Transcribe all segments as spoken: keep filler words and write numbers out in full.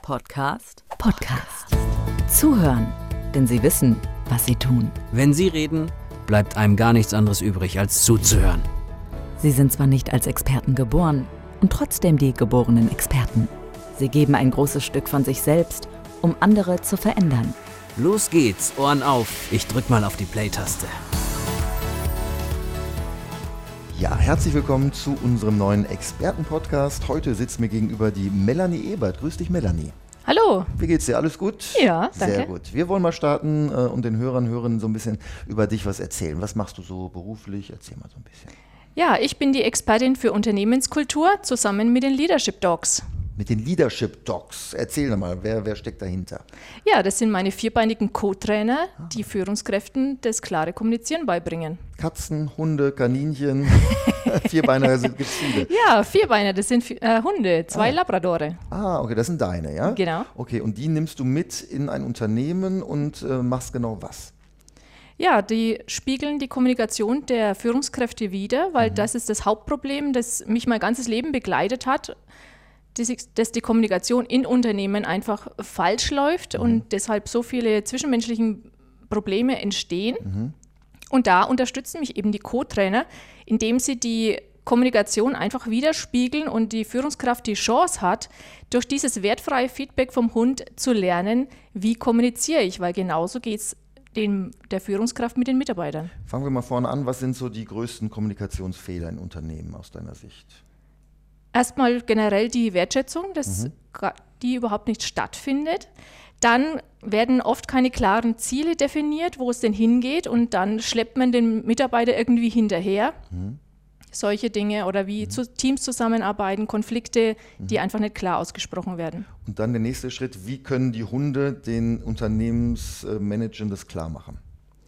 Podcast. Podcast. Zuhören, denn sie wissen, was sie tun. Wenn sie reden, bleibt einem gar nichts anderes übrig, als zuzuhören. Sie sind zwar nicht als Experten geboren und trotzdem die geborenen Experten. Sie geben ein großes Stück von sich selbst, um andere zu verändern. Los geht's, Ohren auf. Ich drück mal auf die Play-Taste. Ja, herzlich willkommen zu unserem neuen Experten-Podcast. Heute sitzt mir gegenüber die Melanie Ebert. Grüß dich, Melanie. Hallo. Wie geht's dir? Alles gut? Ja, danke. Sehr gut. Wir wollen mal starten äh, und den Hörern, Hörerinnen so ein bisschen über dich was erzählen. Was machst du so beruflich? Erzähl mal so ein bisschen. Ja, ich bin die Expertin für Unternehmenskultur zusammen mit den Leadership Dogs. Mit den Leadership Dogs. Erzähl doch mal, wer, wer steckt dahinter? Ja, das sind meine vierbeinigen Co-Trainer, die Führungskräften das klare Kommunizieren beibringen. Katzen, Hunde, Kaninchen, Vierbeiner gibt es viele. Ja, Vierbeiner, das sind äh, Hunde, zwei Ah. Labradore. Ah, okay, das sind deine, ja? Genau. Okay, und die nimmst du mit in ein Unternehmen und äh, machst genau was? Ja, die spiegeln die Kommunikation der Führungskräfte wider, weil mhm. das ist das Hauptproblem, das mich mein ganzes Leben begleitet hat, dass, dass die Kommunikation in Unternehmen einfach falsch läuft mhm. und deshalb so viele zwischenmenschliche Probleme entstehen. Mhm. Und da unterstützen mich eben die Co-Trainer, indem sie die Kommunikation einfach widerspiegeln und die Führungskraft die Chance hat, durch dieses wertfreie Feedback vom Hund zu lernen, wie kommuniziere ich, weil genauso geht es der Führungskraft mit den Mitarbeitern. Fangen wir mal vorne an. Was sind so die größten Kommunikationsfehler in Unternehmen aus deiner Sicht? Erstmal generell die Wertschätzung, dass mhm. die überhaupt nicht stattfindet. Dann werden oft keine klaren Ziele definiert, wo es denn hingeht, und dann schleppt man den Mitarbeiter irgendwie hinterher. Mhm. Solche Dinge oder wie mhm. zu Teams zusammenarbeiten, Konflikte, mhm. die einfach nicht klar ausgesprochen werden. Und dann der nächste Schritt, wie können die Hunde den Unternehmensmanagern das klar machen?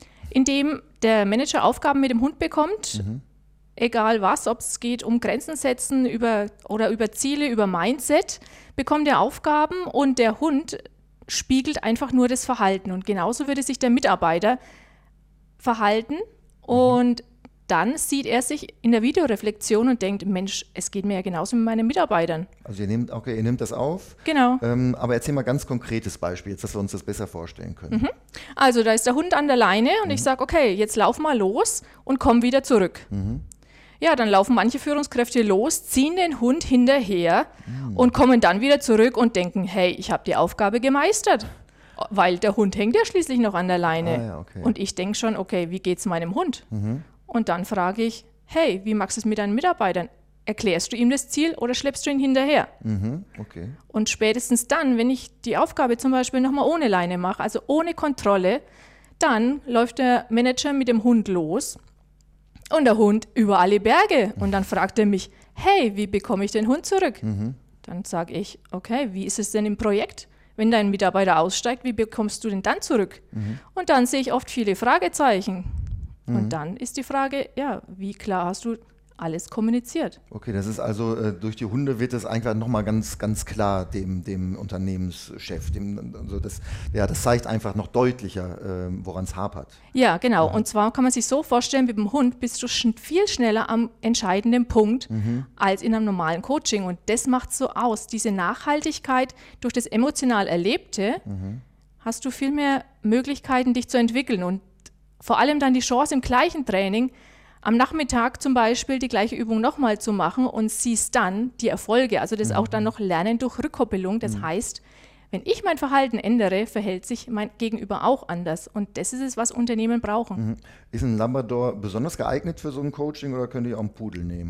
Indem der Manager Aufgaben mit dem Hund bekommt, mhm. egal was, ob es geht um Grenzen setzen über, oder über Ziele, über Mindset, bekommt er Aufgaben und der Hund spiegelt einfach nur das Verhalten. Und genauso würde sich der Mitarbeiter verhalten und dann sieht er sich in der Videoreflexion und denkt, Mensch, es geht mir ja genauso mit meinen Mitarbeitern. Also ihr nehmt, okay, ihr nehmt das auf. Genau. Ähm, aber erzähl mal ein ganz konkretes Beispiel, jetzt, dass wir uns das besser vorstellen können. Mhm. Also da ist der Hund an der Leine und mhm. ich sage, okay, jetzt lauf mal los und komm wieder zurück. Mhm. Ja, dann laufen manche Führungskräfte los, ziehen den Hund hinterher mhm. und kommen dann wieder zurück und denken, hey, ich habe die Aufgabe gemeistert. Weil der Hund hängt ja schließlich noch an der Leine. Ah, ja, okay. Und ich denke schon, okay, wie geht's meinem Hund? Mhm. Und dann frage ich, hey, wie machst du es mit deinen Mitarbeitern? Erklärst du ihm das Ziel oder schleppst du ihn hinterher? Mhm, okay. Und spätestens dann, wenn ich die Aufgabe zum Beispiel nochmal ohne Leine mache, also ohne Kontrolle, dann läuft der Manager mit dem Hund los und der Hund über alle Berge. Und dann fragt er mich, hey, wie bekomme ich den Hund zurück? Mhm. Dann sage ich, okay, wie ist es denn im Projekt? Wenn dein Mitarbeiter aussteigt, wie bekommst du den dann zurück? Mhm. Und dann sehe ich oft viele Fragezeichen. Und mhm. dann ist die Frage, ja, wie klar hast du alles kommuniziert? Okay, das ist also, äh, durch die Hunde wird das einfach nochmal ganz, ganz klar dem, dem Unternehmenschef. Dem, also das, ja, das zeigt einfach noch deutlicher, äh, woran es hapert. Ja, genau. Ja. Und zwar kann man sich so vorstellen, mit dem Hund bist du schon viel schneller am entscheidenden Punkt mhm. als in einem normalen Coaching. Und das macht so aus. Diese Nachhaltigkeit durch das emotional Erlebte, mhm. hast du viel mehr Möglichkeiten, dich zu entwickeln. Und vor allem dann die Chance im gleichen Training, am Nachmittag zum Beispiel die gleiche Übung nochmal zu machen und siehst dann die Erfolge. Also das mhm. auch dann noch Lernen durch Rückkoppelung. Das mhm. heißt, wenn ich mein Verhalten ändere, verhält sich mein Gegenüber auch anders. Und das ist es, was Unternehmen brauchen. Mhm. Ist ein Labrador besonders geeignet für so ein Coaching oder könnt ihr auch einen Pudel nehmen?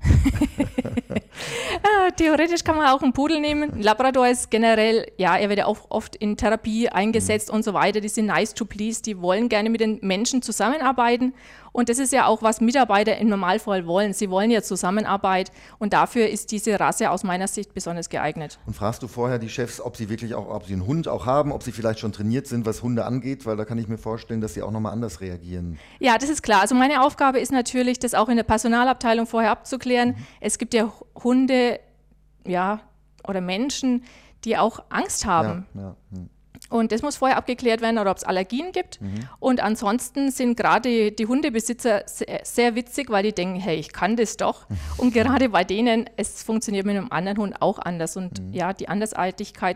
Ja, theoretisch kann man auch einen Pudel nehmen. Ein Labrador ist generell, ja, er wird ja auch oft in Therapie eingesetzt mhm. und so weiter. Die sind nice to please, die wollen gerne mit den Menschen zusammenarbeiten. Und das ist ja auch, was Mitarbeiter im Normalfall wollen. Sie wollen ja Zusammenarbeit und dafür ist diese Rasse aus meiner Sicht besonders geeignet. Und fragst du vorher die Chefs, ob sie wirklich auch, ob sie einen Hund auch haben, ob sie vielleicht schon trainiert sind, was Hunde angeht, weil da kann ich mir vorstellen, dass sie auch nochmal anders reagieren. Ja, das ist klar. Also meine Aufgabe ist natürlich, das auch in der Personalabteilung vorher abzuklären. Mhm. Es gibt ja Hunde, ja, oder Menschen, die auch Angst haben. Ja, ja. Mhm. Und das muss vorher abgeklärt werden, oder ob es Allergien gibt. Mhm. Und ansonsten sind gerade die, die Hundebesitzer sehr, sehr witzig, weil die denken, hey, ich kann das doch. Mhm. Und gerade bei denen, es funktioniert mit einem anderen Hund auch anders. Und mhm. ja, die Andersartigkeit,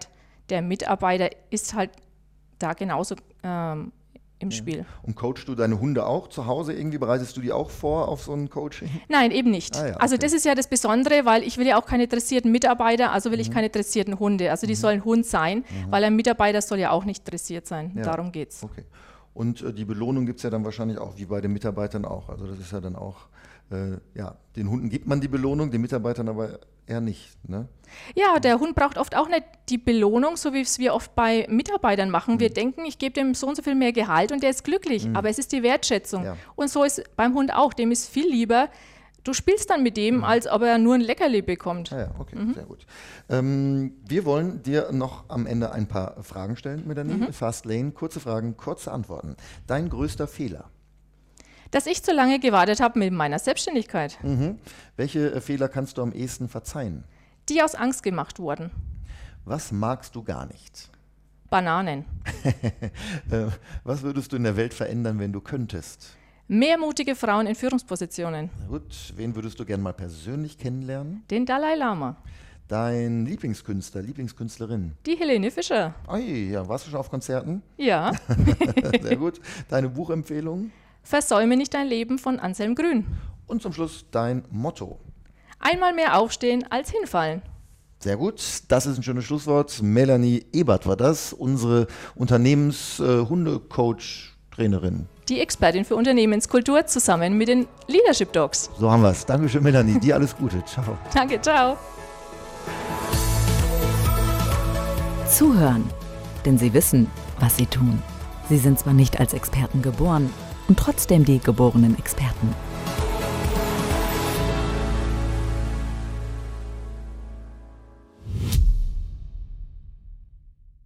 der Mitarbeiter ist halt da genauso ähm, im ja. Spiel. Und coachst du deine Hunde auch zu Hause irgendwie? Bereitest du die auch vor auf so ein Coaching? Nein, eben nicht. Ah, ja, okay. Also das ist ja das Besondere, weil ich will ja auch keine dressierten Mitarbeiter, also will mhm. ich keine dressierten Hunde. Also die mhm. sollen Hund sein, mhm. weil ein Mitarbeiter soll ja auch nicht dressiert sein. Ja. Darum geht's. Okay. Und äh, die Belohnung gibt es ja dann wahrscheinlich auch, wie bei den Mitarbeitern auch. Also das ist ja dann auch, äh, ja, den Hunden gibt man die Belohnung, den Mitarbeitern aber eher nicht, ne? Ja, der Hund braucht oft auch nicht die Belohnung, so wie es wir oft bei Mitarbeitern machen. Mhm. Wir denken, ich gebe dem so und so viel mehr Gehalt und der ist glücklich, mhm. aber es ist die Wertschätzung. Ja. Und so ist beim Hund auch, dem ist viel lieber, du spielst dann mit dem, mhm. als ob er nur ein Leckerli bekommt. Ah ja, okay, mhm. sehr gut. Ähm, wir wollen dir noch am Ende ein paar Fragen stellen, Melanie. Mhm. Fast Lane, kurze Fragen, kurze Antworten. Dein größter Fehler? Dass ich zu lange gewartet habe mit meiner Selbstständigkeit. Mhm. Welche äh, Fehler kannst du am ehesten verzeihen? Die aus Angst gemacht wurden. Was magst du gar nicht? Bananen. äh, was würdest du in der Welt verändern, wenn du könntest? Mehr mutige Frauen in Führungspositionen. Na gut, wen würdest du gerne mal persönlich kennenlernen? Den Dalai Lama. Dein Lieblingskünstler, Lieblingskünstlerin? Die Helene Fischer. Ui, ja, warst du schon auf Konzerten? Ja. Sehr gut. Deine Buchempfehlung? Versäume nicht dein Leben von Anselm Grün. Und zum Schluss dein Motto? Einmal mehr aufstehen als hinfallen. Sehr gut, das ist ein schönes Schlusswort. Melanie Ebert war das, unsere Unternehmens-Hundecoach-Trainerin. Die Expertin für Unternehmenskultur zusammen mit den Leadership Dogs. So haben wir es. Dankeschön, Melanie. Dir alles Gute. Ciao. Danke, ciao. Zuhören, denn sie wissen, was sie tun. Sie sind zwar nicht als Experten geboren und trotzdem die geborenen Experten.